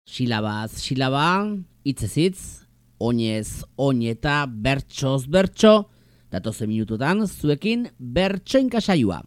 Silabaz silaba, hitzez hitz, oinez oin eta bertsoz bertso, datozen minututan zuekin bertsoinka saioa.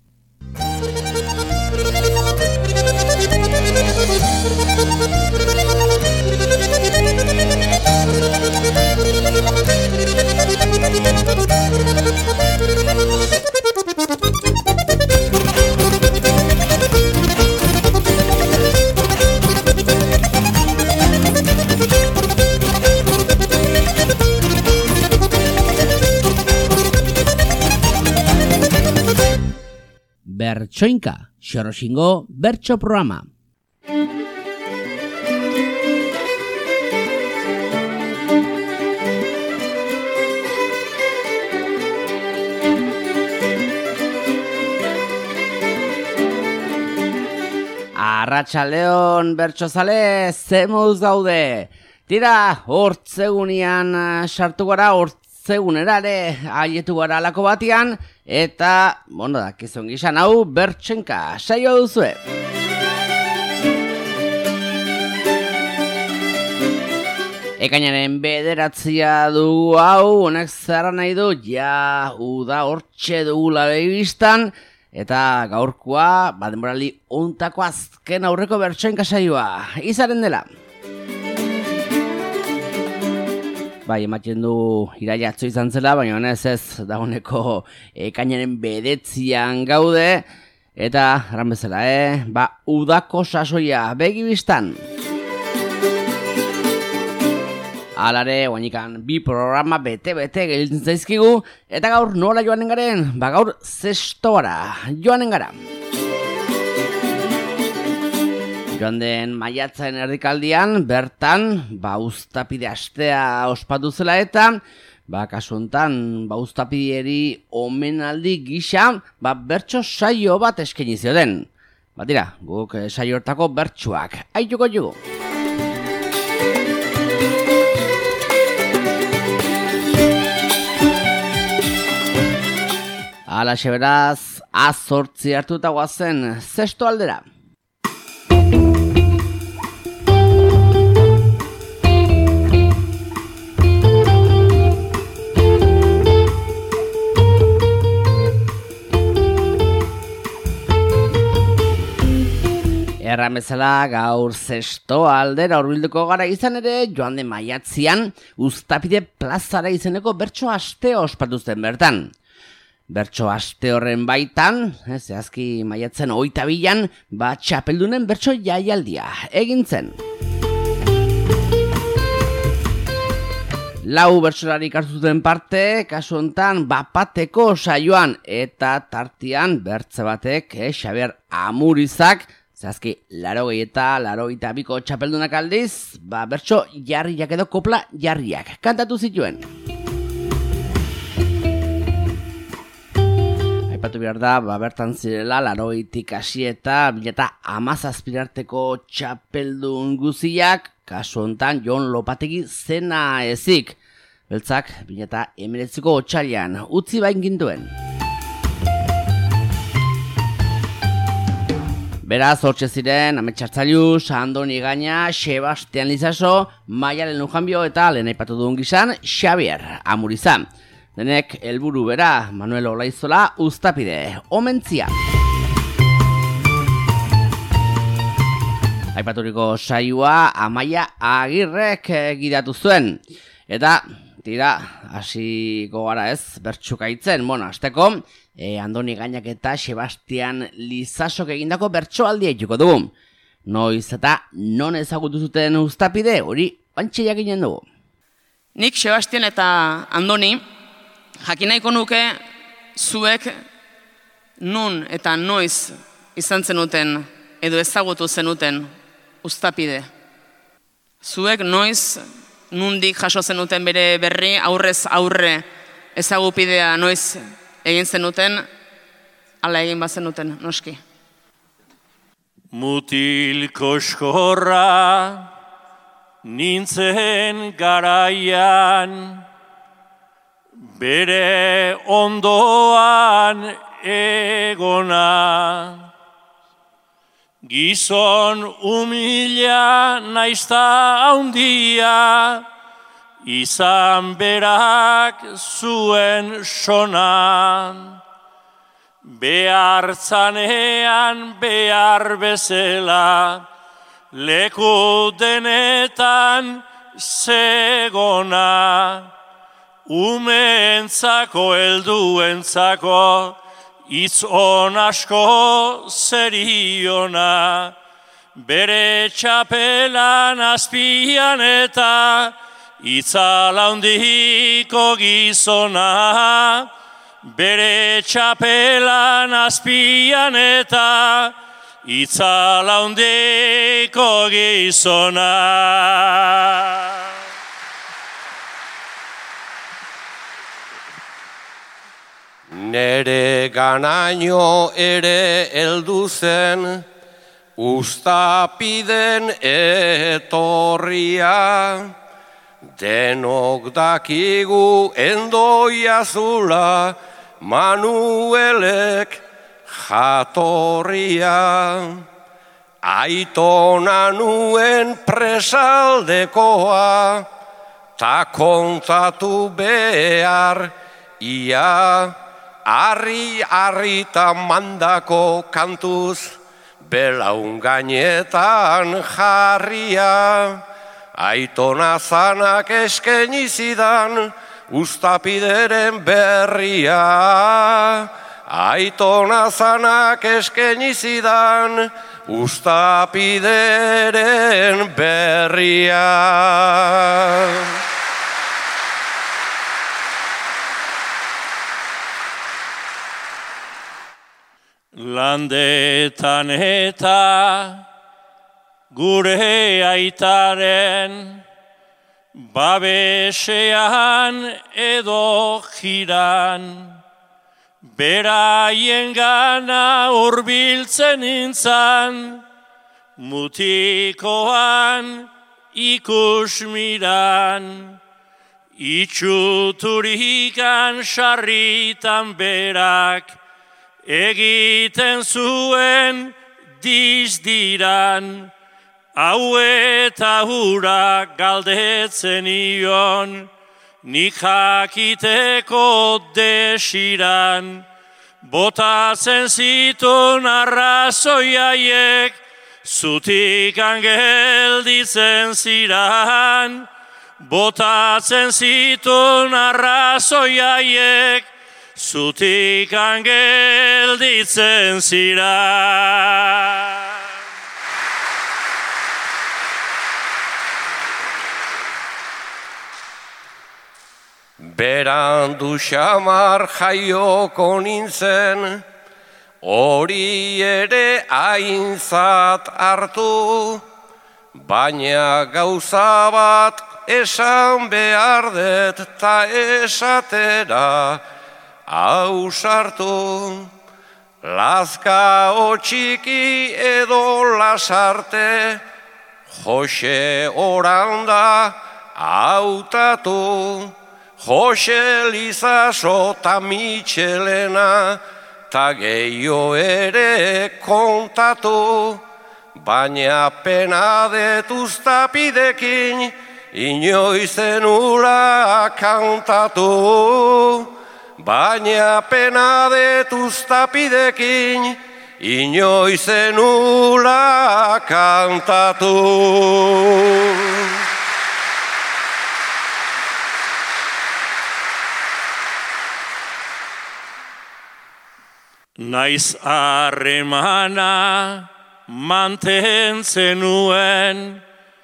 Bertsoinka, Xoroxingo bertso programa. Arratsaldeon bertsozale, ze moduz gaude? Tira, hortzegunean sartu gara, hortzegunera ere aietu gara alako batian, eta, dakizun gizan hau, bertsoinka saio duzue. Ekainaren 9 dugu hau, honek zerra nahi du, uda hortxe dugula begibistan, eta gaurkoa, denboraldi ontako azken aurreko bertsoinka saioa, izaren dela. Ematen du iraila atzo izan zela, baina honez ez dagoeneko ekainaren 9 gaude, eta erran bezala, udako sasoia begibistan. Alare, guainikan bi programa bete-bete gelditzen zaizkigu, eta gaur nola joanen garen? Gaur zestora joanen gara. Joan den maiatzaren erdikaldian, bertan, uztapide astea ospatu zela eta, kasu hontan, uztapideari omenaldi gisa, bertso saio bat eskaini zioten. Tira, guk saio hortako bertsoak, aituko jugu. Alaxe beraz, azortzi hartuta guazen, zesto aldera. Erran bezala gaur zesto aldera hurbilduko gara izan ere, joan den maiatzean Uztapide plazara izeneko bertso astea ospatu zen bertan. Bertso aste horren baitan, zehazki maiatzen 22an, txapeldunen bertso jaialdia egin zen. 4 bertsolarik hartu zuten parte, kasu hontan bapateko saioan, eta tartean bertze batek, Xabier Amurizak, zehazki 80 eta 82ko txapeldunak aldiz, bertso jarriak edo kopla jarriak kantatu zituen. Aipatu behar da, bertan zirela 80tik hasi eta 2017 arteko txapeldun guziak, kasu hontan Jon Lopategi zena ezik. Beltzak 2019ko otsailean utzi bain ginduen. Beraz, hortxe ziren, Ametxartzaius, Andoni Gaina, Sebastian Lizaso, Maialen Lujanbio eta lehen aipatu duen gizan, Xabier Amurizan. Denek helburu bera, Manuel Olaizola, Uztapide, omentzia. Aipaturiko saioa Amaia Agirrek gidatu zuen. Eta, tira, hasiko gara ez, bertsukaitzen, hasteko, Andoni Gainak eta Sebastian Lizasok egindako bertsoaldia ituko dugu. Noiz eta non ezagutu zuten Uztapide, hori bantxe jakinen dugu. Nik Sebastian eta Andoni, jakin nahiko nuke zuek nun eta noiz izan zenuten edo ezagutu zenuten Uztapide. Zuek noiz nundik jaso zenuten bere berri, aurrez aurre ezagupidea noiz egin zenuten, ala egin bazenuten, noski. Mutil koskorra nintzen garaian, bere ondoan egona, Gizon humila naizta haundia, izan berak zuen sonan. Behartzanean behar bezala, leku denetan zegona. Umeentzako helduentzako, hitz on asko zeriona. Bere txapelan azpian eta itzal handiko gizona. Bere txapelan azpian eta itzal handiko gizona. Nere ganaino ere heldu zen, ustapiden etorria. Denok dakigu endoia zula, Manuelek jatorria. Aitona nuen presaldekoa, ta kontatu behar ia. Arri-arrita mandako kantuz, belaun gainetan jarria. Aitona zanak eskeni zidan, ustapideren berria. Aitona zanak eskeni zidan, ustapideren berria. Landetan eta gure aitaren, babesean edo jiran, beraien gana hurbiltzen nintzan, mutikoan ikusmiran, itxuturikan sarritan berak, egiten zuen dizdiran, hau eta hura galdetzen ion, nik jakiteko desiran, botatzen zituen arrazoiaiek, zutikan gelditzen ziran, botatzen zituen arrazoiaiek, zutikan gelditzen ziran. Berandu xamar jaioko nintzen, hori ere aintzat hartu, baina gauza bat esan behar dut ta esatera ausartu. Lazka otxiki edo lasarte, Jose Oranda hautatu. Jose Lizaso ta Mitxelena, ta gehiago ere kontatu, baina pena detuztapidekin, inoiz zenula kantatu. Baina pena detuztapidekin, inoiz zenula kantatu. Naiz harremana mantentzen nuen,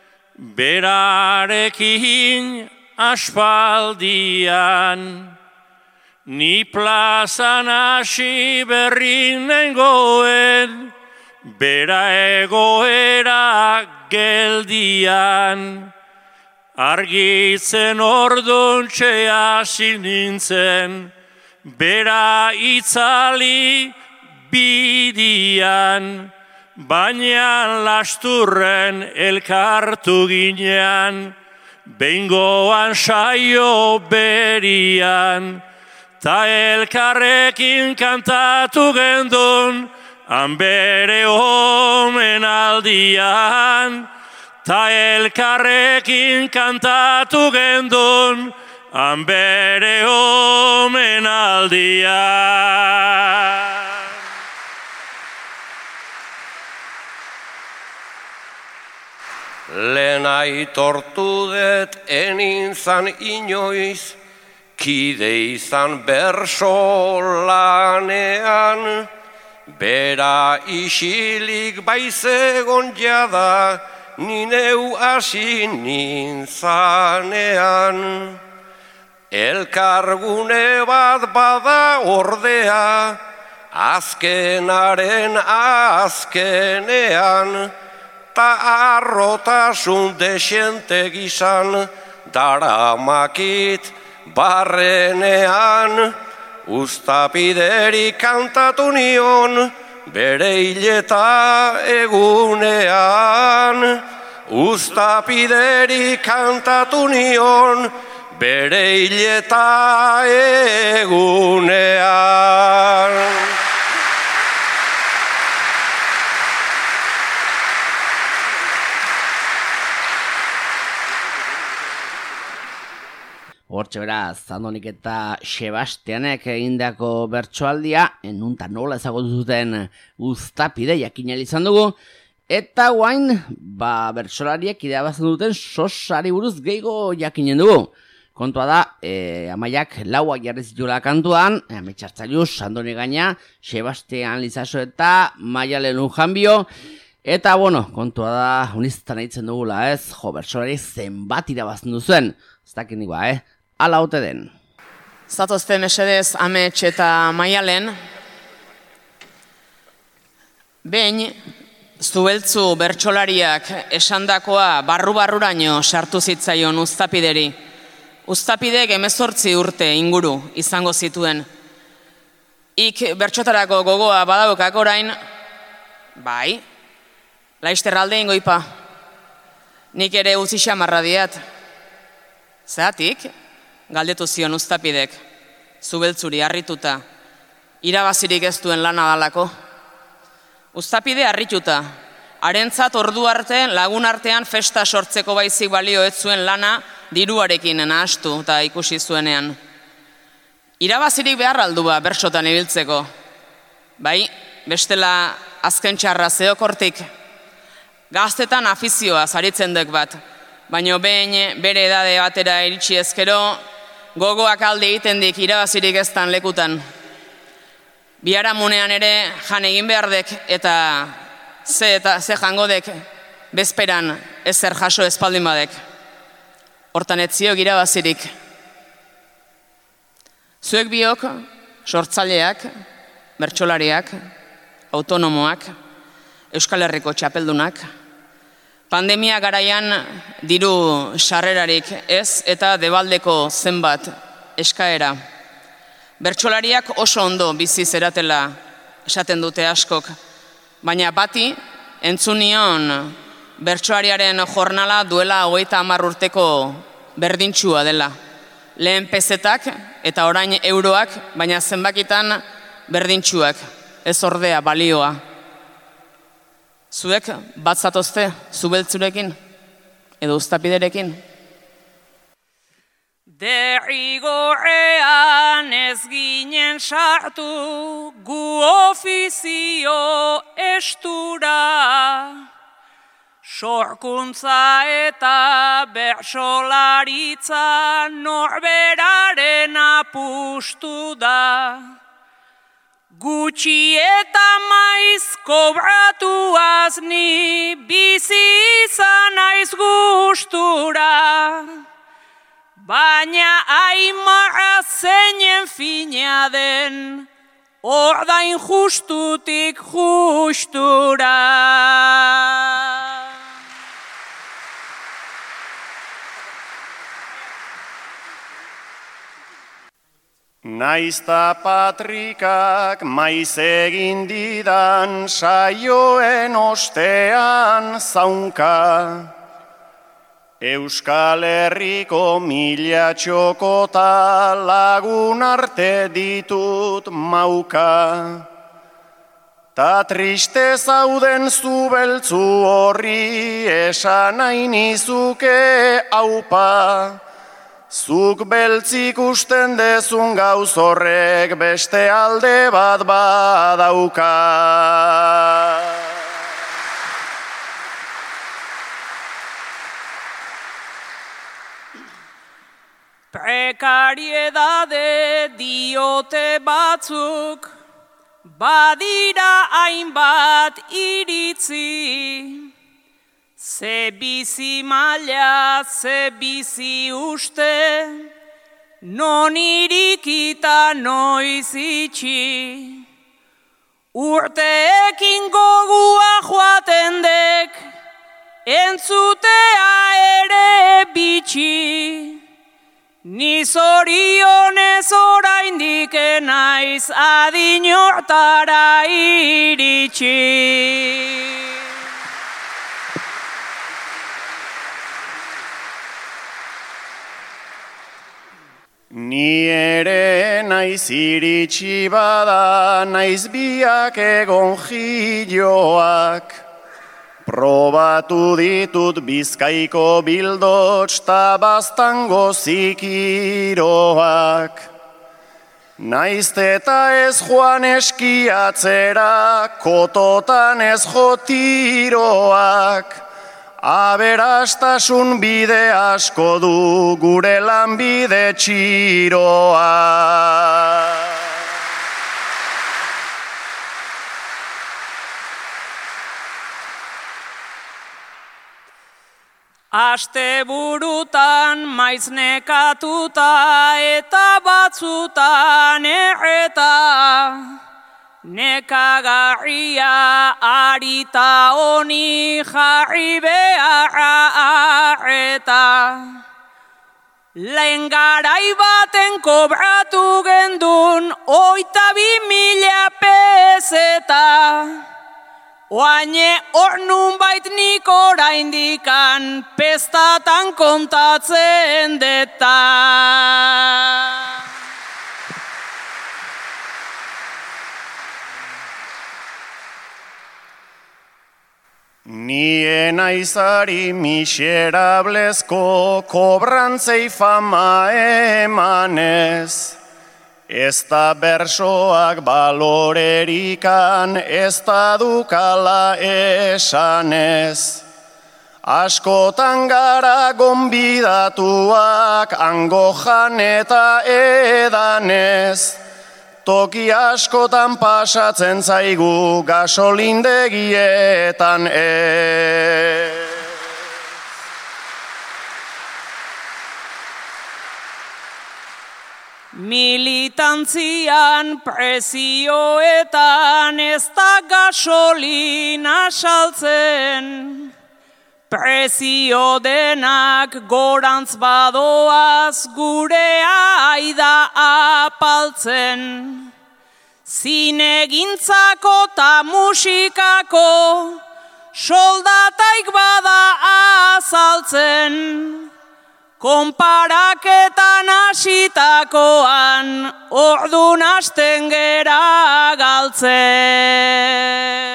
berarekin aspaldian. Ni plazan hasi berri nengoen, bera egoera geldian. Argitzen orduntxe hasi nintzen, bera itzali bidian, baina lasturren elkartu ginean, behingoan saio berian, ta elkarrekin kantatu gendun, han bere omenaldian, ta elkarrekin kantatu gendun, han bere omenaldian. Lehen aitortu dut enintzan inoiz, kide izan berso lanean, bera isilik baizegon jada, nineu hasi nintzanean. Elkargune bat bada ordea, azkenaren azkenean, ta arrotasun desente gizan, daramakit barrenean, Uztapideri kantatu nion, bere hileta egunean. Uztapideri kantatu nion, bere hileta egunean. Hortxe beraz, Andonik eta Sebastianek egindako bertsoaldia, enunta nola ezagutu zuten Uztapide jakin izan dugu, eta guain, bertsolariek irabazten duten sosari buruz gehiago jakinen dugu. Kontua da, Amaiak lauak jarri zituela kantuan, Ametxartzailuz, Andoni Gaina, Sebastian Lizaso eta Maialen Lujanbio, eta kontua da, uniztan eitzen dugula ez, bertsolari zenbat irabazten duzuen, ez dakit nikoa, Ala ote den. Zatozte mesedez Amets eta Maialen, behin Zubeltzu bertsolariak esandakoa barru-barruraino sartu zitzaion Uztapideri. Uztapidek 18 urte inguru izango zituen. Ik bertsotarako gogoa badaukak orain, bai, laister alde ingoipa. Nik ere utzi xamarra diat. Zeratik, galdetu zion Uztapidek, Zubeltzuri harrituta, irabazirik ez duen lana dalako. Uztapide harrituta, harentzat ordu arte lagun artean festa sortzeko baizik balio ez zuen lana diruarekin nahastu eta ikusi zuenean. Irabazirik behar aldu bertsotan ibiltzeko. Bai, bestela azken txarra zeokortik. Gaztetan afizioa zaritzen dek bat, baina behin bere edade batera iritsi ezkero, gogoak alde egiten dik irabazirik eztan lekutan. Biharamunean ere jan egin behar dek eta ze jango dek bezperan ezer jaso espaldin badek. Hortan ez ziok irabazirik. Zuek biok, sortzaileak, bertsolariak, autonomoak, Euskal Herriko txapeldunak, pandemia garaian diru sarrerarik ez eta debaldeko zenbat eskaera. Bertsolariak oso ondo bizi zeratela esaten dute askok, baina bati entzunion bertsolariaren jornala duela 30 urteko berdintsua dela. Lehen pezetak eta orain euroak, baina zenbakitan berdintsuak, ez ordea balioa. Zuek bat zatozte Zubeltzurekin edo Uztapiderekin? Derrigorrean ez ginen sartu gu ofizio estura, sorkuntza eta bertsolaritza norberaren apustu da. Gutxi eta maiz kobratuaz ni bizi izan naiz gustura, baina aimarra zeinen fina den, ordain justutik justura. Naizta patrikak maiz egin didan saioen ostean zaunka, Euskal Herriko 1000 txokota lagun arte ditut mauka. Ta triste zauden zu beltzu horri esan nahi nizuke aupa. Zuk beltzik usten dezun gauz horrek beste alde bat badauka. Prekariedade diote batzuk, badira hainbat iritzi. Ze bizi maila, ze bizi uste, non irikita noiz itxi. Urteekin gogua joaten dek, entzutea ere bitxi. Ni zorionez oraindik naiz adin hortara iritsi. Ni ere naiz iritsi bada, naiz biak egon jiloak. Probatu ditut Bizkaiko bildots ta Baztango zikiroak. Naiz eta ez joan eskiatzera, kototan ez jotiroak. Aberastasun bide asko du gure lanbide txiroa. Asteburutan maiz nekatuta eta batzutan erreta. Nekagarria arita honi jarri beharra arreta. Lehen garai baten kobratu gendun 22.000 peseta. Oaine hor nunbait nik oraindikan pestatan kontatzen deta. Ni naizari miserablezko kobrantzei fama emanez. Ez da bersoak balorerikan, ez da dukala esanez. Askotan gara gonbidatuak, hango jan eta edanez. Toki askotan pasatzen zaigu gasolindegietan Militantzian prezioetan ez da gasolina saltzen. Prezio denak gorantz badoaz gurea aida apaltzen. Zinegintzako ta musikako soldataik bada azaltzen. Konparaketan hasitakoan ordun hasten gera galtzen.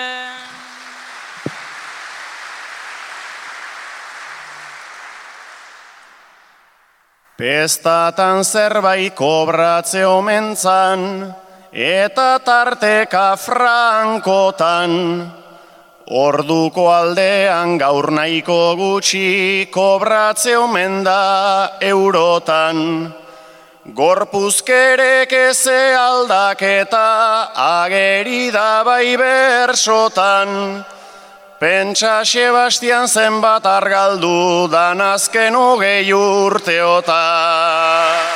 Pestatan zerbait kobratze omentzan, eta tarteka frankotan. Orduko aldean gaur nahiko gutxi kobratze omen da eurotan. Gorpuzkerek eze aldaketa ageri da bai bersotan. Pentsa Sebastian zenbat argaldu dan azken 20 urteotan.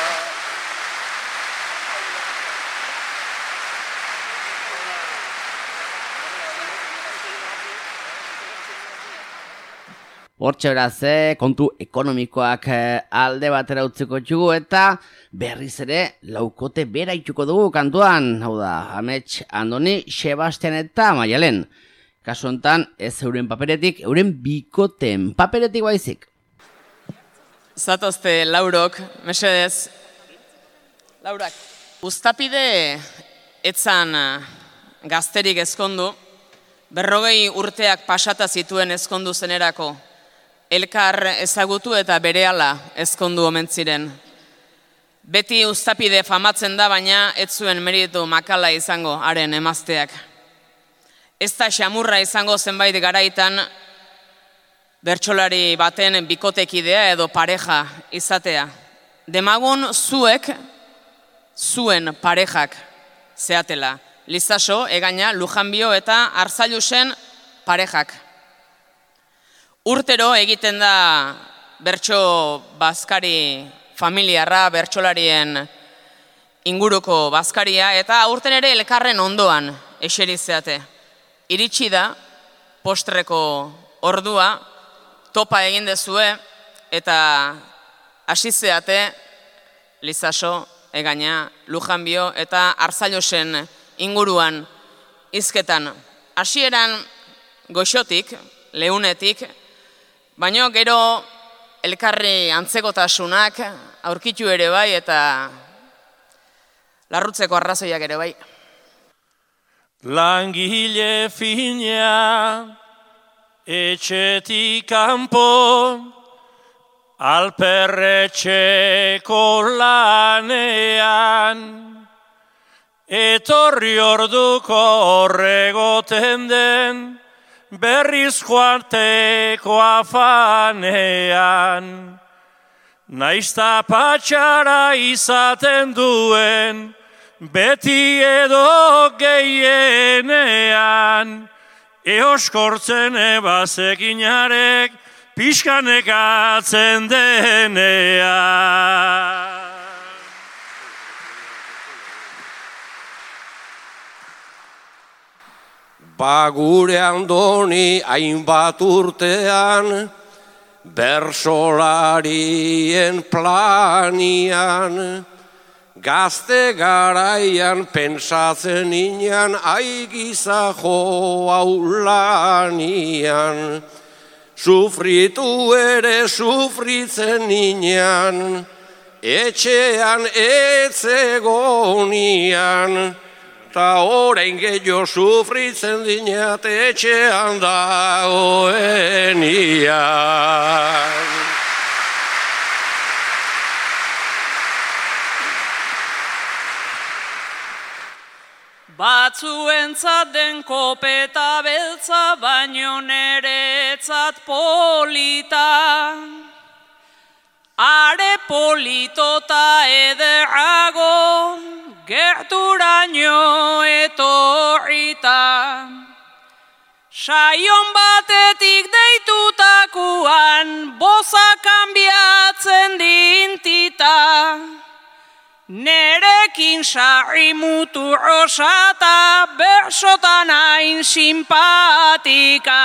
Hortxe beraz, kontu ekonomikoak alde batera utziko txugu eta berriz ere laukote bera itxuko dugu kantuan. Hau da, Amets Andoni, Sebastian eta Maialen. Kasu honetan, ez euren paperetik, euren bikoten paperetik baizik. Zatozte, Laurok, mesedez. Laurak, Uztapide etzan gazterik ezkondu, 40 urteak pasata zituen ezkondu zenerako, elkar ezagutu eta berehala ezkondu omen ziren. Beti uztapide famatzen da, baina ez zuen meritu makala izango haren emazteak. Ez da xamurra izango zenbait garaitan bertsolari baten bikotekidea edo pareja izatea. Demagun zuek, zuen parejak zeatela. Lizaso, Egaña, Lujanbio eta Arzailusen parejak. Urtero egiten da bertso bazkari familiarra, bertsolarien inguruko bazkaria, eta aurten ere elkarren ondoan eseri zeate. Iritsi da, postreko ordua, topa egin dezue, eta hasi zeate Lizaso, Egaña, Lujanbio eta Arzailusen inguruan hizketan. Hasieran goxotik, leunetik, baino gero elkarri antzekotasunak aurkitu ere bai eta larrutzeko arrazoiak ere bai. Langile fina, etxetik kanpo, alperretxeko lanean, etorri orduko horregoten den, berriz joateko afanean. Naizta patxara izaten duen, beti edo gehienean, eoskortzen ebazekinarek, pixkanekatzen denean. Ba gure Andoni hainbat urtean, bersolarien planian, gazte garaian pentsatzen inan, aigiza hau lanian. Sufritu ere sufritzen inan, etxean etzegonian, ta orain gehiago sufritzen dinat etxean dagoenian. Batzuentzat den kopeta beltza, baino neretzat polita. Are politota ederrago, gerturaino etorrita. Saion batetik deitutakuan, boza kanbiatzen dintita. Nerekin sarri mutu rosata, bersotan hain simpatika.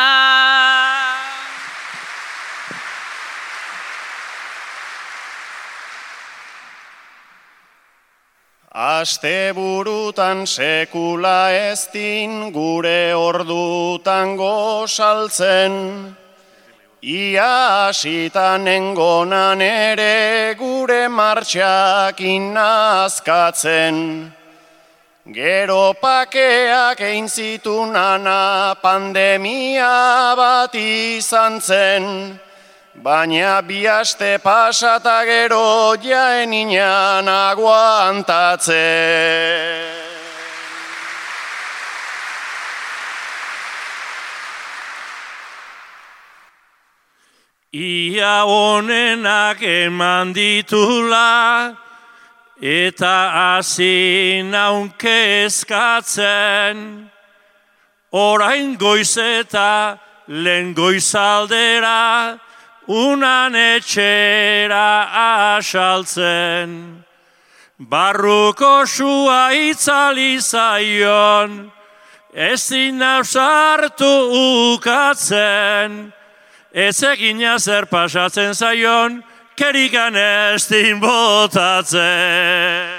Asteburutan sekula ez din gure ordutan gozaltzen, ia hasitan nengonan ere gure martxak innazkatzen. Gero pakeak egin zitunana pandemia bat izan zen, baina bi aste pasata gero jaen inan aguantatzen. Ia honenak eman ditula, eta hasi naun kezkatzen. Orain goiz eta lehen goizaldera, unan etxera asaltzen. Barruko sua itzali zaion, ezin nausartu ukatzen. Ez egina zer pasatzen zaion, kerikan ez din botatzen.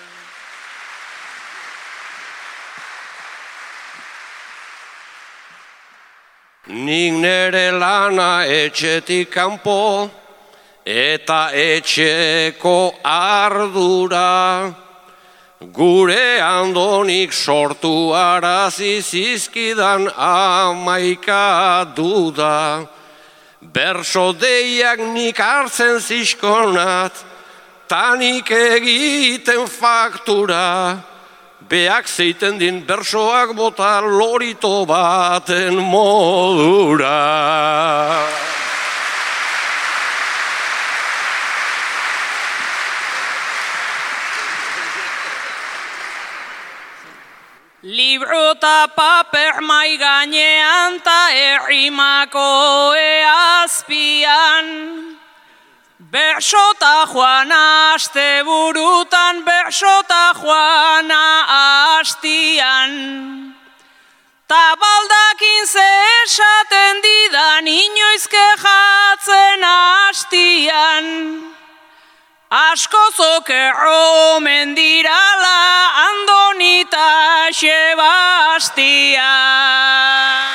Nik nere lana etxetik kanpo, eta etxeko ardura, Gure Andonik sortu arazi zizkidan 11 duda. Berso deiak nik hartzen ziskonat, tanik egiten faktura. Beak zeiten din bersoak bota lorito baten modura. Libro eta paper mai gainean ta errimako azpian. Berso ta joana aste burutan, berso ta joana astian. Ta baldakin ze esaten didan inoiz kejatzen hastian. Asko zokerro omen dirala Andoni ta Sebastian.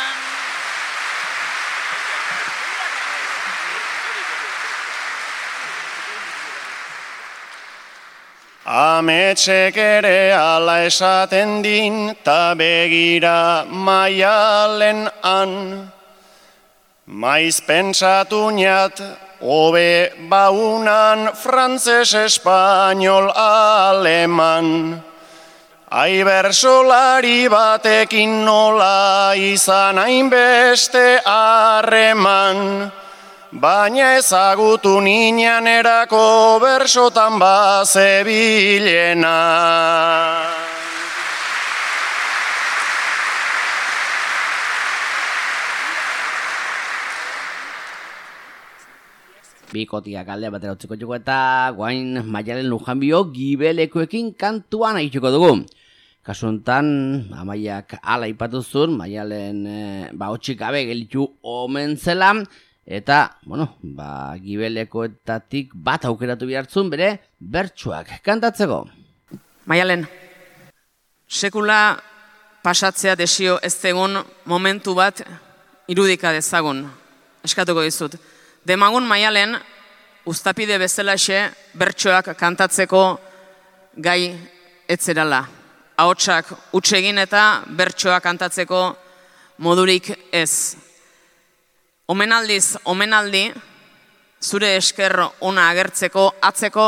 Ametsek ere ala esaten din, ta begira Maialen han. Maiz pentsatu niat, hobe baunan frantzes, espainol, aleman. Ai bersolari batekin nola izan hainbeste harreman. Baina ezagutu ninan erako bersotan bazebilena. Bikotiak alde batera utziko dugu eta guain Maialen Lujanbio gibelekoekin kantuan aitzuko dugu. Kasu honetan, Amaiak ala ipatuzun, Maialen hotxik gabe gelitu omen zela, eta, gibelekoetatik bat aukeratu bihartzun bere bertsuak kantatzeko. Maialen, sekula pasatzea desio ez egun momentu bat irudika dezagun, eskatuko dizut. Demagun Maialen, uztapide bezalaxe bertsoak kantatzeko gai etzerala. Ahotsak utsegin eta bertsoak kantatzeko modurik ez. Omenaldiz, omenaldi, zure esker ona agertzeko atzeko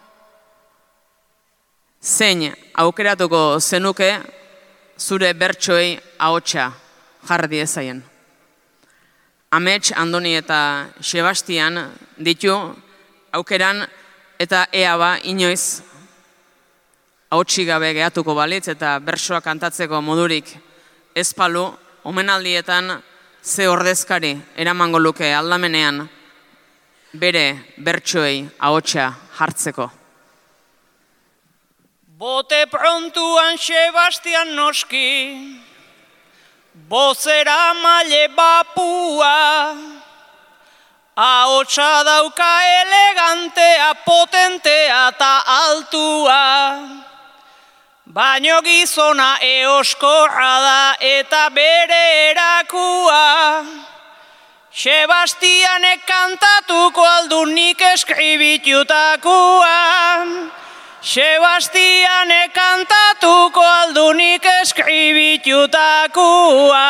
zein aukeratuko zenuke zure bertsoei ahotsa jarri diezaien. Amets, Andoni eta Sebastian ditu aukeran eta ea ba inoiz ahotsik gabe gehatuko balitz eta bertsoa kantatzeko modurik ez palu, omenaldietan ze ordezkari eramango luke aldamenean bere bertsoei ahotsa jartzeko. Bote prontuan Sebastian noski, bozera maile bapua, ahotsa dauka elegantea, potentea eta altua. Baino gizona eoskorra da eta bere erakua. Sebastianek kantatuko aldunik eskribitutakoa. Sebastianek kantatuko aldunik eskribitutakoa.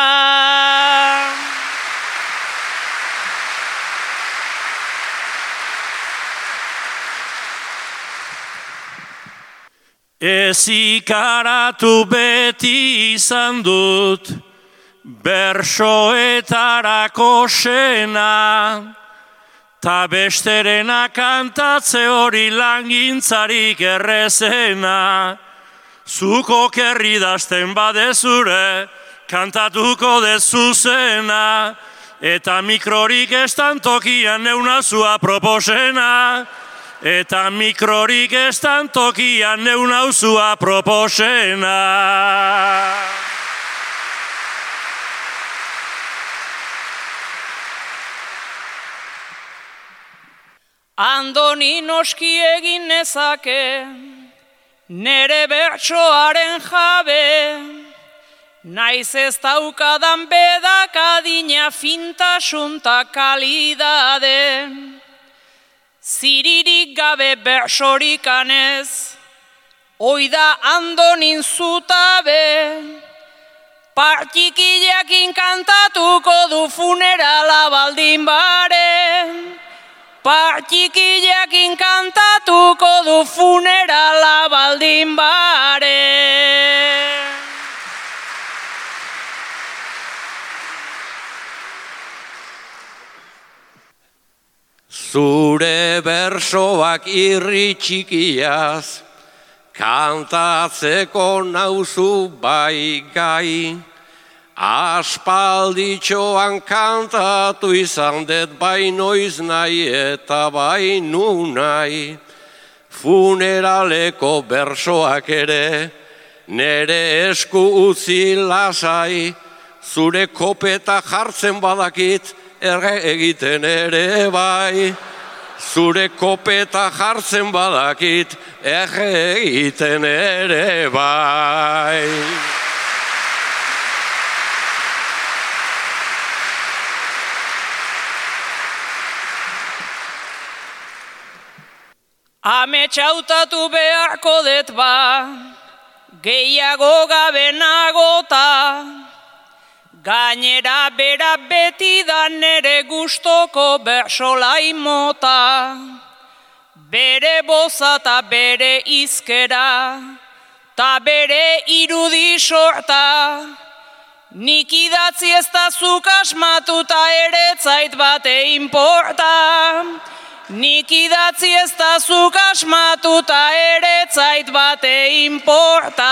Ez ikaratu beti izan dut, bersoetarako sena, ta besterena kantatze hori langintzarik errezena. Zuko kerri dazten badezure, kantatuko dezuzena, eta mikrorik estan tokian neunazua proposena. Eta mikrorik estan tokian neunauzua proposena. Andoni noski egin nezake, nere bertsoaren jabe, naiz ez daukadan bedakadina fintasunta kalidade. Ziririk gabe bersorikanez, Oida Andonin zutabe, partikileakin kantatuko du funerala baldin bare. Partikileakin kantatuko du funerala baldin bare. Zure bersoak irri txikiaz, kantatzeko nauzu bai gai. Aspalditxoan kantatu izan dut bai noiz nahi eta bai nu nahi. Funeraleko bersoak ere, nere esku utzi lasai. Zure kopeta jartzen badakit, erre egiten ere bai. Zure kopeta jartzen badakit, erre egiten ere bai. Amets hautatu beharko dut ba, gehiago gabe nagota. Gainera bera beti da nere gustoko bersolai mota. Bere boza ta bere izkera, ta bere irudi sorta. Nik idatzi ez da zuk asmatuta ere zait bate inporta. Nik idatzi ez da zuk asmatuta ere zait bate inporta.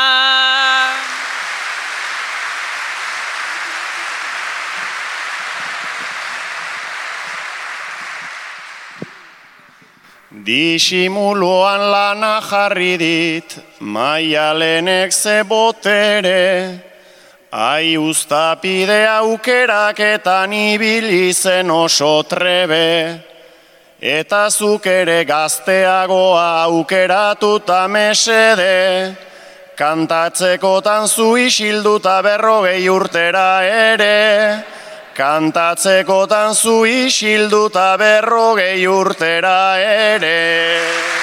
Disimuluan lana jarri dit, maialenek ze botere. Ai uztapide aukeraketan ibili zen oso trebe. Eta zuk ere gazteagoa aukeratuta mesede. Kantatzekotan zu isilduta 40 urtera ere. Kantatzekotan zu isilduta 40 urtera ere.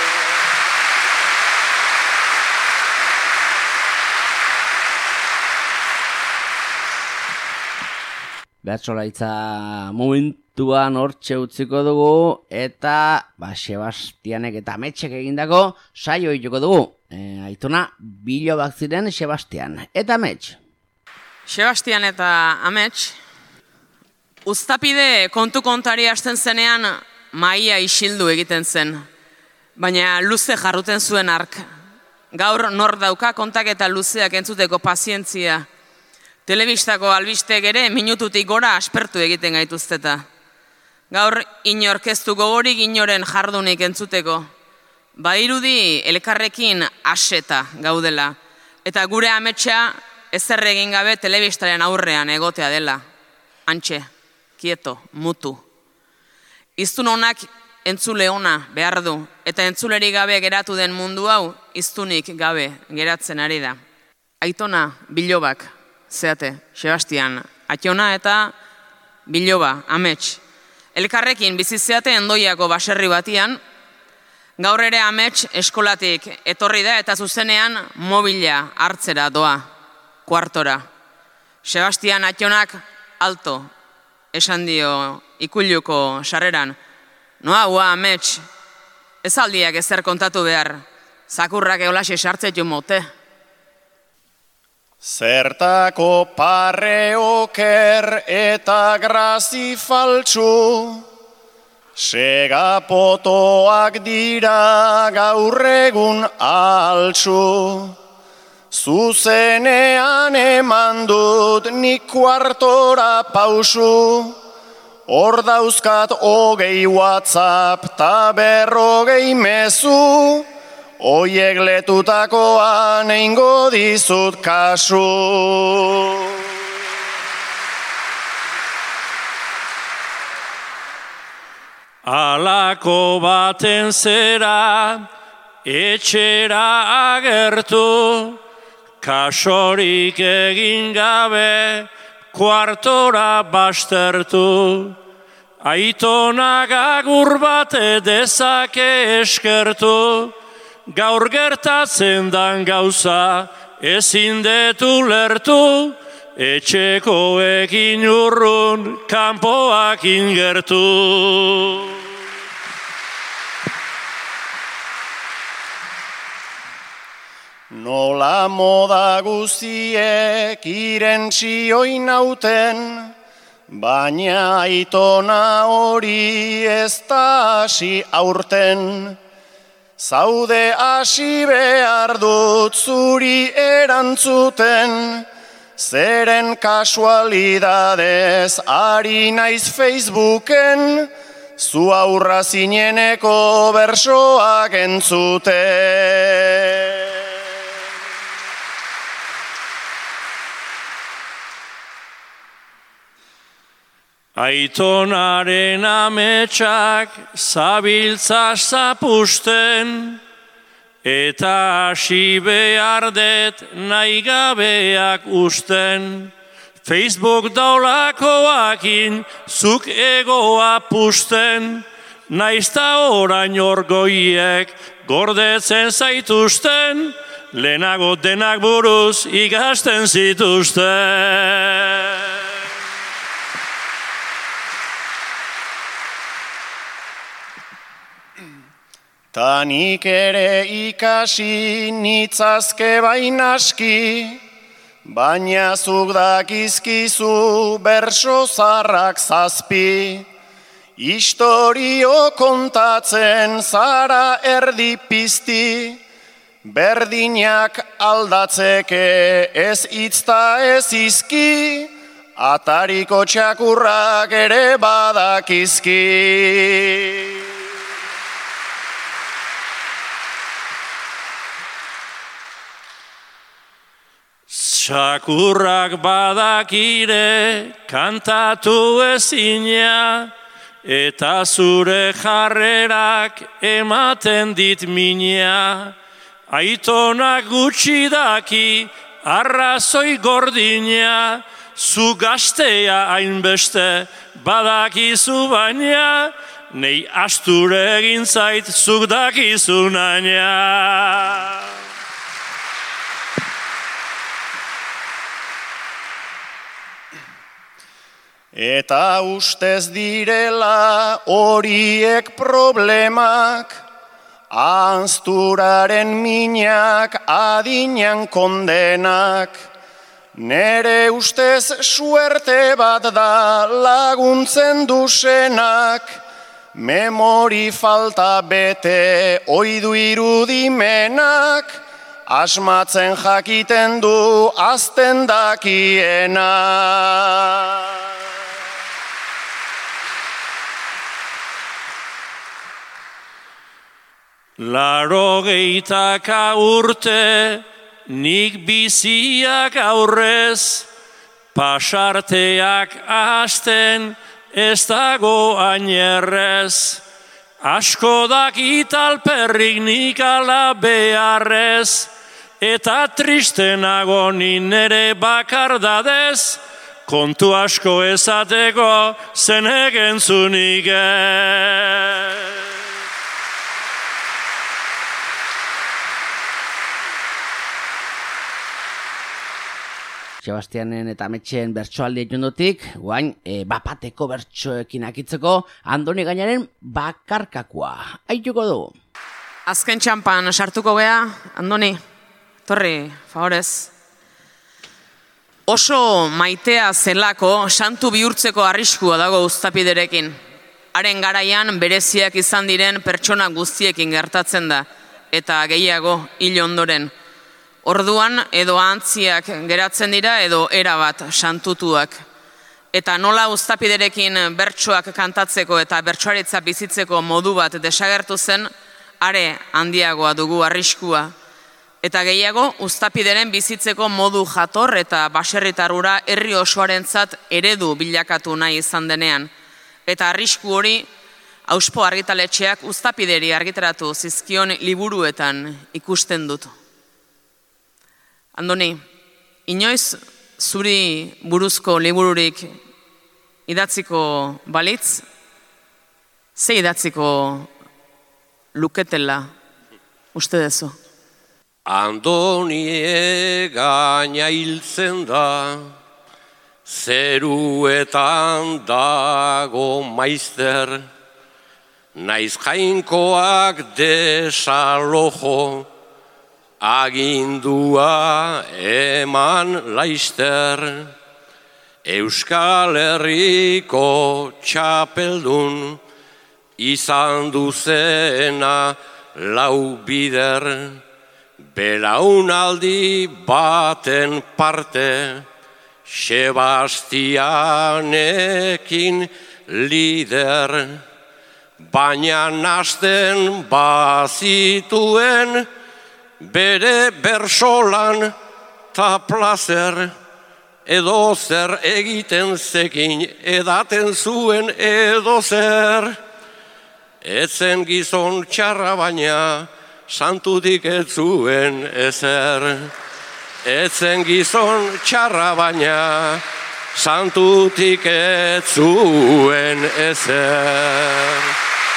Bertsolaritza momentuan hortxe utziko dugu eta Sebastianek eta Ametxek egindako saio ituko dugu. Aitona, bilobak ziren Sebastian eta Amets. Sebastian eta Amets, uztapide kontu kontari hasten zenean maia isildu egiten zen, baina luze jarruten zuen ark. Gaur nor dauka kontaketa luzeak entzuteko pazientzia. Telebistako albistek ere minututik gora aspertu egiten gaituzteta. Gaur inork ez du gogorik inoren jardunik entzuteko. Badirudi elkarrekin aseta gaudela, eta gure ametsa ezer egin gabe telebistaren aurrean egotea dela. Antxe, kieto, mutu. Iztun honak entzule ona behar du, eta entzuleri gabe geratu den mundu hau iztunik gabe geratzen ari da. Aitona, bilobak, zeate, Sebastian, Ationa eta biloba, Amets. Elkarrekin bizizeate endoiako baserri batian, gaur ere Amets eskolatik etorri da eta zuzenean mobila hartzera doa, kuartora. Sebastian Ationak alto, esan dio ikuluko sarreran. Noa, Amets, ez aldiak ezer kontatu behar, zakurrak eolaxe sartzetu mote. Zertako parre oker eta grazi faltsu, segapotoak dira gaur egun altsu. Zuzenean eman dut nik kuartora pausu, hor dauzkat 20 WhatsApp ta 40 mezu, oiek letutakoan eingo dizut kasu. Alako baten zera, etxera agertu, kasorik egin gabe, kuartora bastertu. Aitonak agur bat dezake eskertu, gaur gertatzen dan gauza, ezin detu lertu, etxekoekin urrun, kanpoak ingertu. Nola moda guztiek irentsi oinauten, baina aitona hori ez da hasi aurten. Zaude hasi behar dut zuri erantzuten, zeren kasualidadez ari naiz Facebooken, zu aurra zineneko bersoak entzuten. Aitonaren ametsak zabiltza zapusten, eta hasi behar det nahi gabeak usten. Facebook daulakoakin zuk egoa pusten, naizta orain orgoiek gordetzen zaituzten, lehenago denak buruz ikasten zituzten. Tanik ere ikasi nitzazke bainaski, baina zuk dakizkizu berso zarrak zazpi. Historio kontatzen zara erdi pizti, berdinak aldatzeke ez itzta ez izki, atariko txakurrak ere badakizki. Txakurrak badakire kantatu ezina, eta zure jarrerak ematen dit mina. Aitonak gutxi daki arrazoi gordina, zu gaztea hainbeste badakizu baina, nei asture egin zait zuk dakizu naina. Eta ustez direla horiek problemak, ahazturaren minak adinan kondenak. Nere ustez suerte bat da laguntzen dusenak, memori falta bete oidu irudimenak, asmatzen jakiten du azten dakiena. Larogeitaka urte nik biziak aurrez, pasarteak ahazten ez dago ainerrez. Asko dakit alperrik nik ala beharrez, eta tristenago ni nere bakardadez, kontu asko ezateko zenek entzunik ez. Sebastianen eta Ametxen bertsoaldi etundotik, guain bapateko bertsoekin akitzeko Andoni Gainaren bakarkakoa. Aituko du. Azken txampan sartuko gea, Andoni, torri, favorez. Oso maitea zelako santu bihurtzeko arriskua dago uztapiderekin. Haren garaian bereziak izan diren pertsona guztiekin gertatzen da, eta gehiago hil ondoren. Orduan edo antziak geratzen dira edo erabat santutuak. Eta nola uztapiderekin bertsoak kantatzeko eta bertsoaritza bizitzeko modu bat desagertu zen, are handiagoa dugu arriskua. Eta gehiago, uztapideren bizitzeko modu jator eta baserritarura herri osoarentzat eredu bilakatu nahi izan denean. Eta arrisku hori, Auspo argitaletxeak uztapideri argitaratu zizkion liburuetan ikusten dut. Andoni, inoiz zuri buruzko libururik idatziko balitz, ze idatziko luketela? uste dezu? Andonie gaina hiltzen da, zeruetan dago maizter, naiz jainkoak desalojo, agindua eman laister. Euskal Herriko txapeldun, izan duzena lau bider, belaunaldi baten parte, Sebastianekin lider, baina nasten bazituen, bere bersolan ta plazer, edo zer egiten zekin, edaten zuen edo zer. Etzen gizon txarra baina, santutik ez zuen ezer. Etzen gizon txarra baina, santutik ez zuen ezer.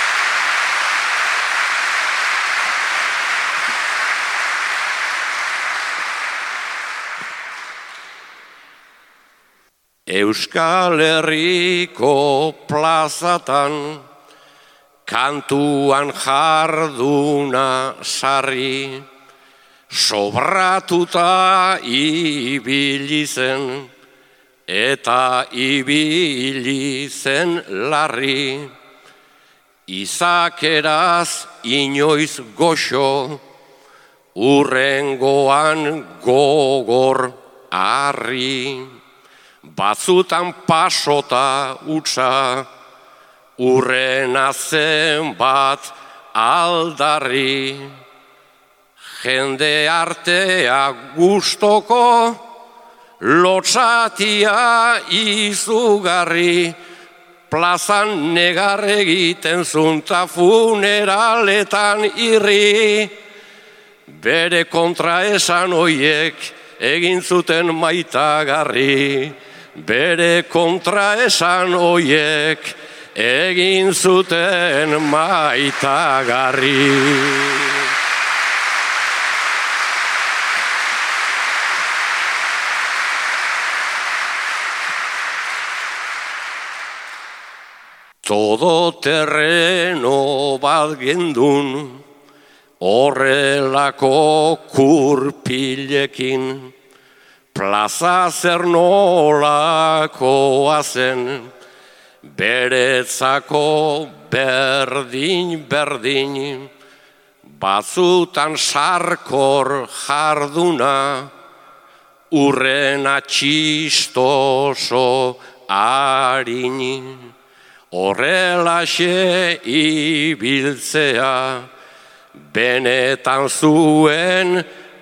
Euskal Herriko plazatan, kantuan jarduna sarri, sobratuta ibili zen, eta ibili zen larri. Izakeraz inoiz goxo, urrengoan gogor arri. Batzutan pasota utza, urrena zenbat aldarri. Jende artea gustoko, lotsatia izugarri. Plazan negar egiten zunta funeraletan irri. Bere kontraesan hoiek egin zuten maitagarri. Bere kontraesan hoiek egin zuten maitagarri. Todo terreno bat gendun, horrelako kurpilekin, plaza zer nolakoa zen, beretzako berdin, batzutan sarkor jarduna, urrena txistoso harin. Horrelaxe ibiltzea, benetan zuen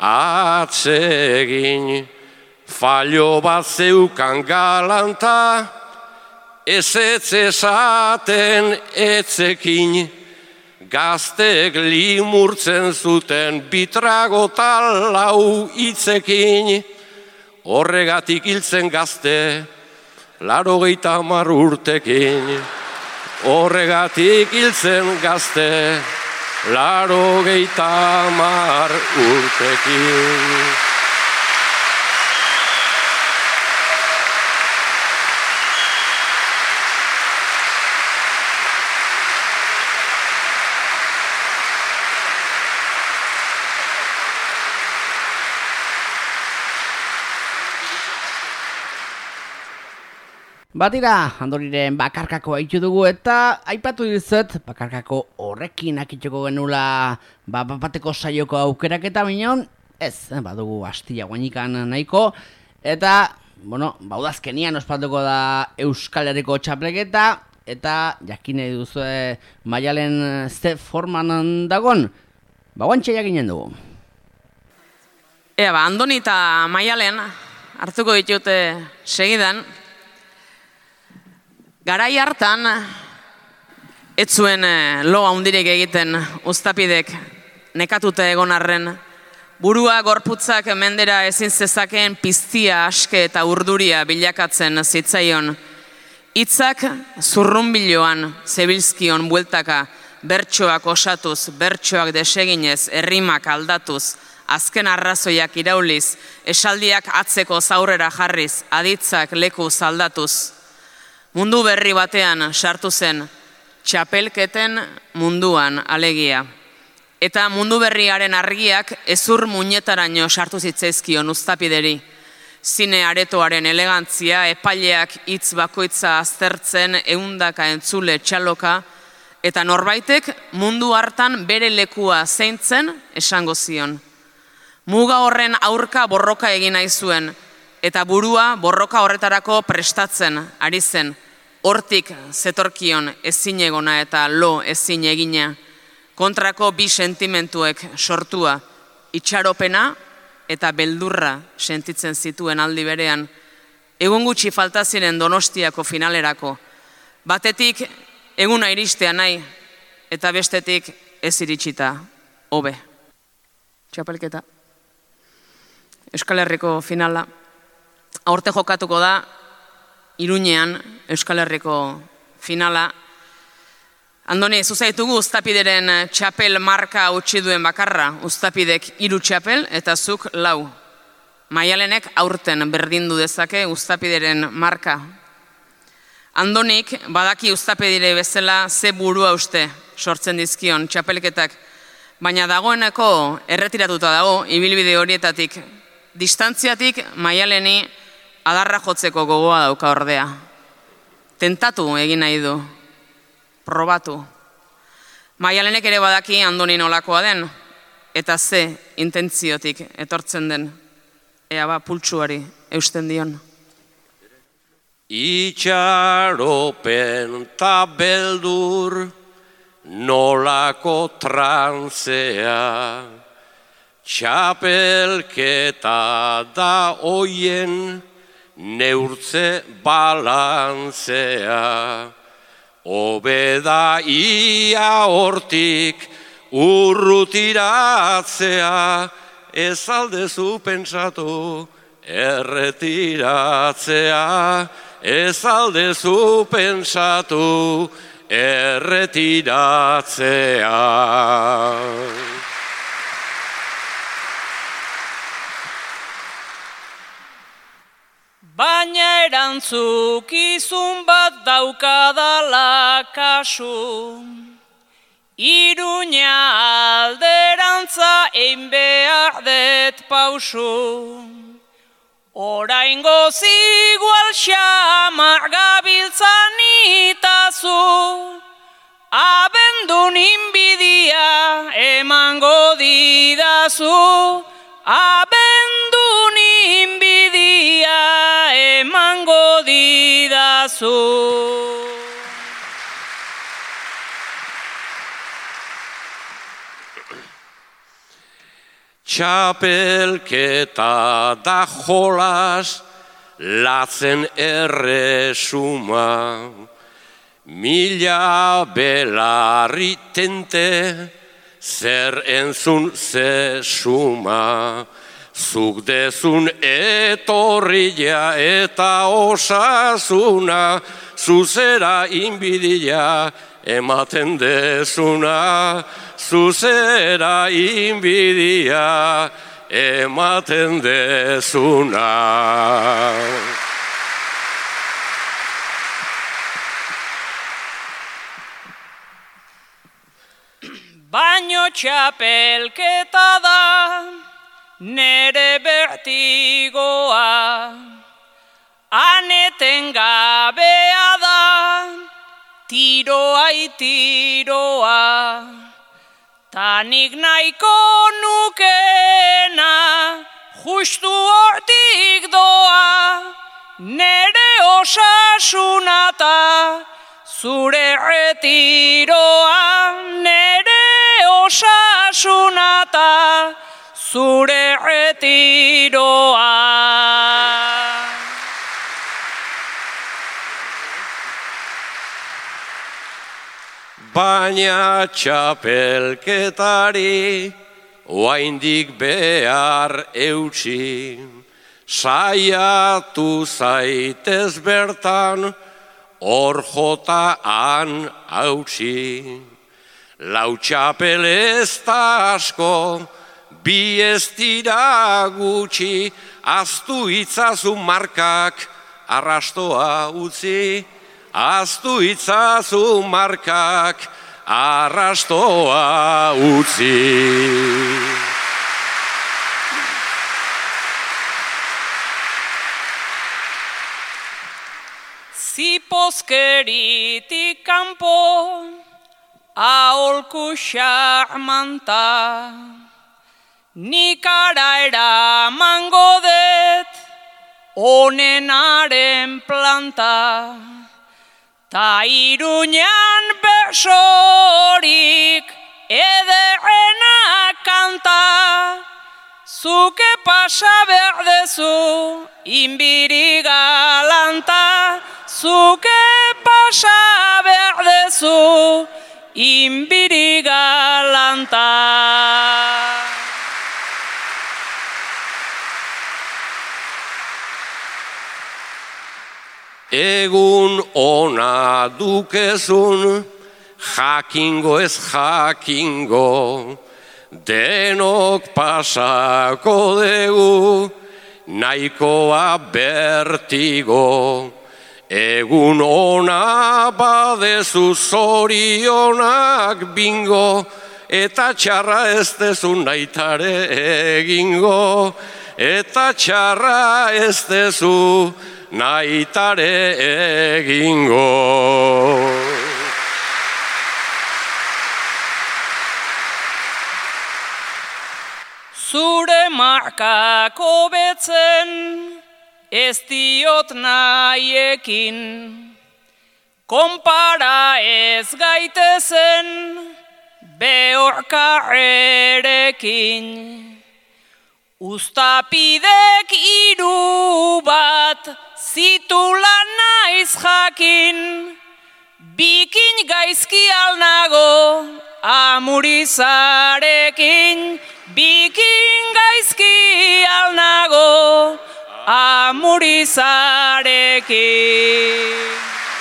atsegin. Fallo bat zeukan galanta, ezetz esaten etzekin. Gaztek limurtzen zuten bitrago lau hitzekin. Horregatik hiltzen gazte, 80 urtekin. Horregatik hiltzen gazte, 80 urtekin. Batira, Andoniren bakarkako haitu dugu eta aipatu dizut bakarkako horrekin akituko genula bateko saioko aukerak eta minon, ez, badugu astia guainikan nahiko, eta, bueno, baudazkenian ospatuko da Euskal Herriko txapleketa, eta jakine duzue Maialen ze forman dagon, guantxe jakinen dugu. Ea, Andoni eta Maialen hartuko ditute segidan. Garai hartan, ez zuen lo handirik egiten Uztapidek nekatuta egon arren, burua gorputzak mendera ezin zezakeen piztia, aske eta urduria bilakatzen zitzaion. Hitzak zurrunbiloan zebilzkion bueltaka bertsoak osatuz, bertsoak deseginez, errimak aldatuz, azken arrazoiak irauliz, esaldiak atzeko zaurrera jarriz, aditzak leku aldatuz. Mundu berri batean sartu zen, txapelketen munduan alegia. Eta mundu berriaren argiak ezur muñetaraino sartu zitzaizkion uztapideri. Zine aretoaren elegantzia, epaileak hitz bakoitza aztertzen, ehundaka entzule txaloka, eta norbaitek mundu hartan bere lekua zeintzen esango zion. Muga horren aurka borroka egin nahi zuen, eta burua borroka horretarako prestatzen ari zen, hortik zetorkion ezinegona eta lo ezin egina, kontrako bi sentimentuek sortua, itxaropena eta beldurra sentitzen zituen aldi berean, egun gutxi falta ziren Donostiako finalerako, batetik eguna iristea nahi, eta bestetik ez iritsita, hobe. Txapelketa. Euskal Herriko finala. Aurte jokatuko da, Iruñean, Euskal Herriko finala. Andoni, zuzaitugu Uztapideren txapel marka utzi duen bakarra, Uztapidek 3 txapel eta zuk 4. Maialenek aurten berdindu dezake Uztapideren marka. Andonik badaki Uztapidere bezala ze burua uste sortzen dizkion txapelketak, baina dagoeneko erretiratuta dago ibilbide horietatik. Distantziatik Maialeni adarra jotzeko gogoa dauka ordea. Tentatu egin nahi du. Probatu. Maialenek ere badaki Andoni nolakoa den, eta ze intentziotik etortzen den. Ea pultsuari eusten dion. Itxaropen ta beldur, nolako tranzea, txapelketa da oien, neurtze balantzea. Obeda ia hortik urrutiratzea, ez aldezu pentsatu erretiratzea, ez aldezu pentsatu erretiratzea. Baina erantzukizun bat daukadala kasu, Iruña alderantza egin behar det pausu. Oraingoz igual xamar gabiltzan itazu, abendun inbidia emango didazu, abendun inbidia emango didazu. Txapelketa da jolas, latzen erresuma, mila belarri tente, zer entzun ze suma, zuk dezun etorria eta osasuna, zuzera inbidia ematen dezuna, zuzera inbidia ematen dezuna. Baino txapelketa da, nere bertigoa, aneten gabea da, tiroa, tanik nahiko nukena, justu hortik doa, nere osasunata, zure retiroa, nere osasunata, zure retiroa. Baina txapelketari oraindik behar eutsi, saiatu zaitez bertan hor jotaan hautsi. Lau txapel ez da asko, bi ez dira gutxi, aztu itzazu markak arrastoa utzi, aztu itzazu markak arrastoa utzi. Zipozkeritik kanpo, aholku xarmanta, nik ara eramango det, onenaren planta, ta Iruñan besorik ederrena kanta, zuke pasa berdezu inbiri galanta, zuke pasa berdezu inbiri galanta. Egun ona dukezun, jakingo ez jakingo, denok pasako dugu, nahikoa bertigo. Egun ona badezu zorionak bingo, eta txarra ez dezu nahitare egingo, eta txarra ez dezu nahitare egingo. Zure markako betzen, ez diot nahiekin, konpara ez gaitezen, behorkarrerekin. Uztapidek 3 bat, zitula naiz jakin, bikin gaizki alnago, amurizarekin, bikin gaizki alnago, amurizarekin.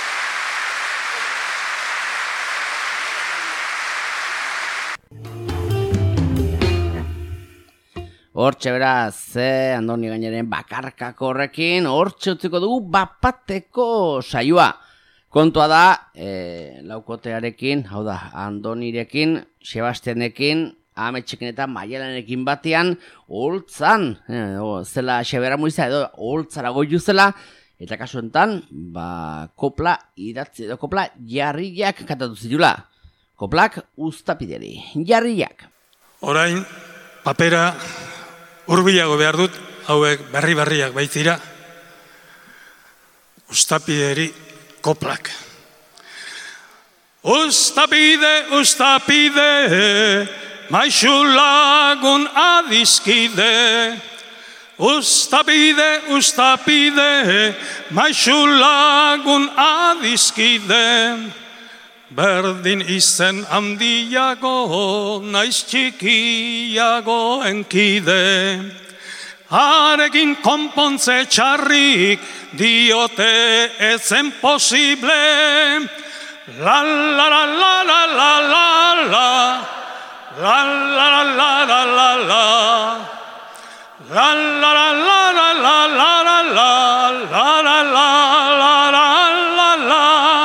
Hortxe beraz, Andoni Gainaren bakarkako horrekin, hortxe utziko dugu bapateko saioa. Kontua da, laukotearekin, hau da, Andonirekin, Sebastianekin, Ametxekin eta Maialenekin batean, holtzan, zela Xebera Muiza edo holtzara goiu zela, eta kasu enten, kopla idatzi edo kopla jarriak kantatu zitula. Koplak Uztapideri, jarriak. Orain, papera hurbilago behar dut, hauek berri-berriak baitzira, Uztapideri koplak. Uztapide, Uztapide, maisu lagun adizkide. Uztapide, Uztapide, maisu lagun adizkide. Berdin izen handiago, naiz txikiago enkide. Harekin konpontze txarrik, diote ezen posible. La la la la la la la la, la la la la la la la, la la la la la la la la la, la la la la la la.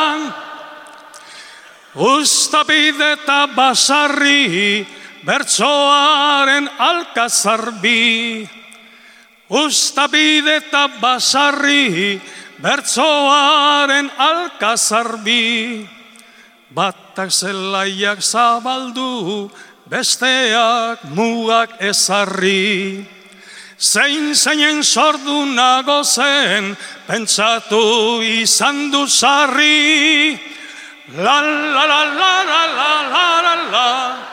Uztapide eta basarri, bertsoaren alkazarbi. Uztapide eta basarri, bertsoaren alkazarbi. Batak zelaiak zabaldu, besteak mugak ezarri. Zeinen sordu nago zen, pentsatu izan du sarri. La la la la la la la la la.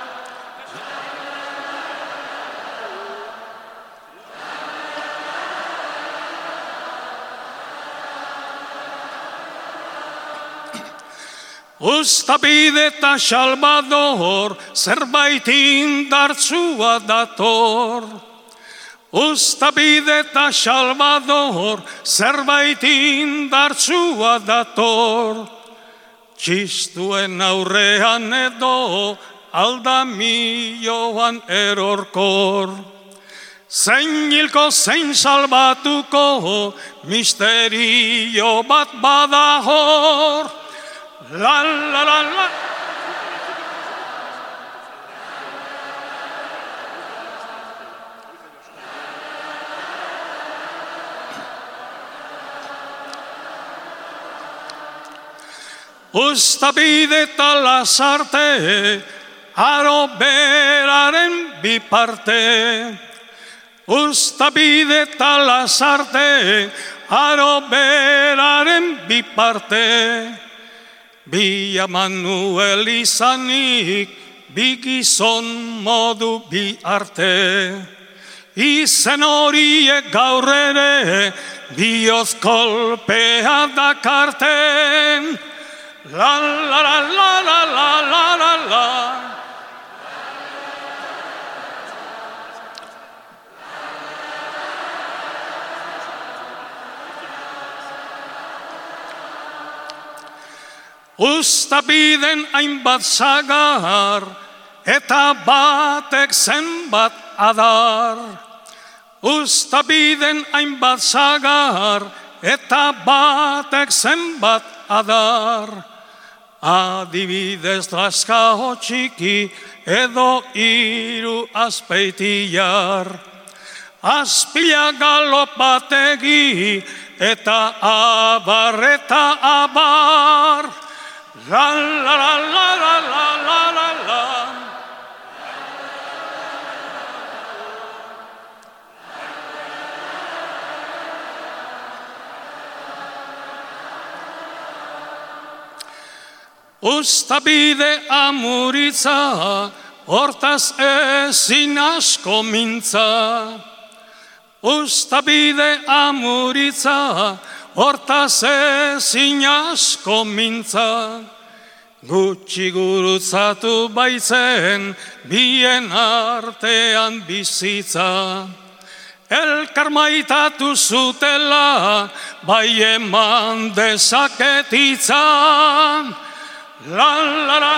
Uztapide eta Salvador, zerbait indartsua dator. Uztapide eta Salvador, zerbait indartsua dator. Txistuen aurrean edo aldamioan erorkor. Zein hilko, zein salbatuko, misterio bat bada hor. La la la la. Uztabide eta lasarte, aro beraren biparte. Uztabide eta lasarte, aro beraren biparte. Bi Manuel izanik, bi gizon modu bi arte. Izen horiek gaur ere, bioz kolpea dakarten. La la la la la la la la la. Uztabiden hainbat sagar, eta batek zenbat adar. Uztabiden hainbat sagar, eta batek zenbat adar. Adibidez laskao txiki edo hiru azpeitiar. Azpila galopategi eta abar eta abar. La la la la la la la la la. Uztabide amuritza, hortaz ezin asko mintza. Uztabide amuritza, hortaz ezin asko mintza. Gutxi gurutzatu baitzen, bien artean bizitza. Elkar maitatu zutela, bai eman dezaketitza. La la la.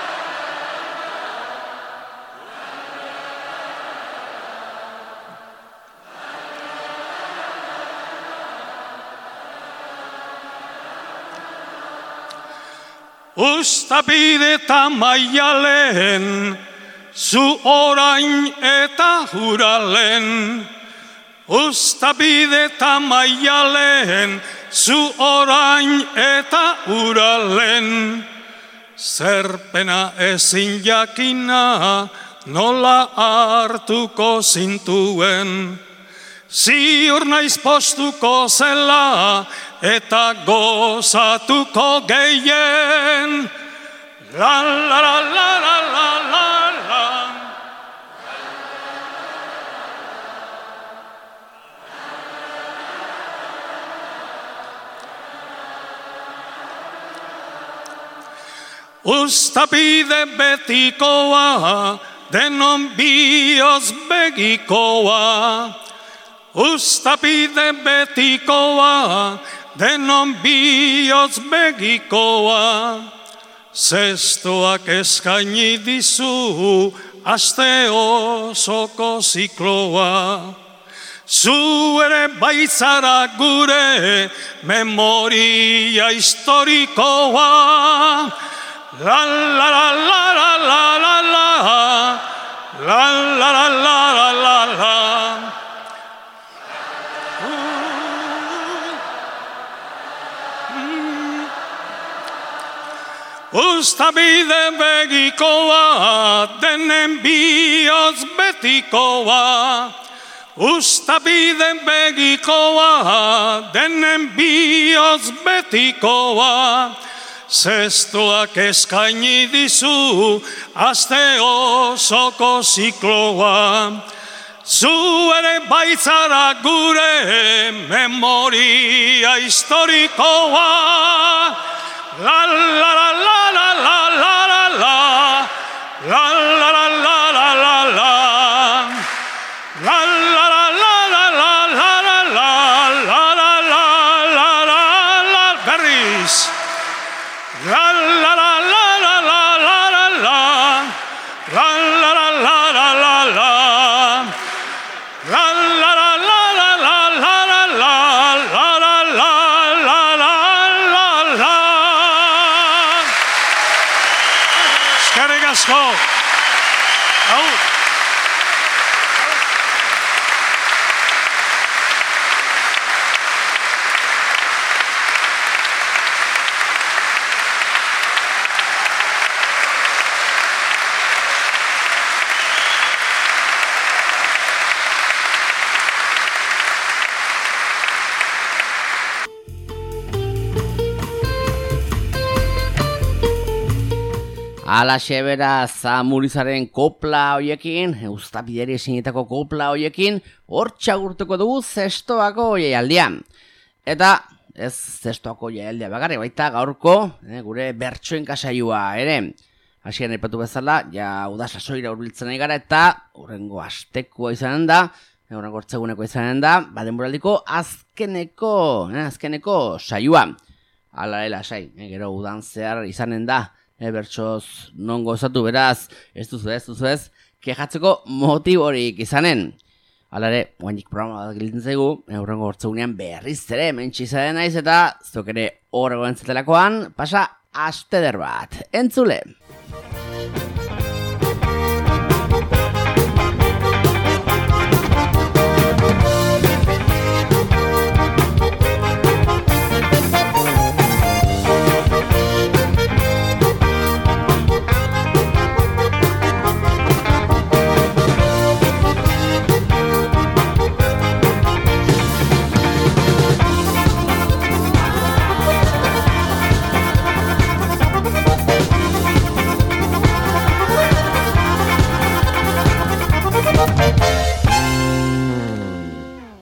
Uztabide eta maialen, zu orain eta huralen. Uztabide eta maialen, zu orain eta huralen. Zerpena ezin jakina, nola hartuko zintuen. Ziur naiz postuko zela, eta gozatuko gehien. La la la la la la la la. Uztabide betikoa, denon bioz begikoa. Uztabide betikoa, denon bioz begikoa. Zestoak eskaini dizu, aste osoko zikloa. Zu ere baitzara gure, memoria historikoa. La la la la la la la la. La la la la la la la. Uztabide begikoa, denen bioz betikoa. Uztabide begikoa, denen bioz betikoa. Zestoak eskaini dizu, aste osoko zikloa. Zu ere baitzara gure, memoria historikoa. La la la la la la la la la. La la la la la la la. La la la la la la la la la. La la la la la la. Berriz. La la la la la la la la la. la la la la la la. La la la la la la la la la la la la la la la. Eskerrik asko. Hau. Alaxe beraz, Murizaren kopla hoiekin, Uztapideri esinetako kopla hoiekin, hor txagurtuko dugu zestoako jaialdian. Eta, ez zestoako jaialdia bakarri, baita gaurko, gure bertsoen kasailua ere. Hasieran aipatu bezala, ja uda sasoira hurbiltzen ari gara, eta hurrengo astekoa izanen da, hurrengo hortzeguneko izanen da, denboraldiko azkeneko saioa. Hala lasai, gero udan zehar izanen da, bertsoz non gozatu beraz, ez duzu ez, kejatzeko motiborik izanen. Halare, oainik programa bat giltzen zaigu, hurrengo hortzegunean berriz ere mentsi izanen naiz eta zuk ere horrego entzatelakoan, pasa asteder bat. Entzule!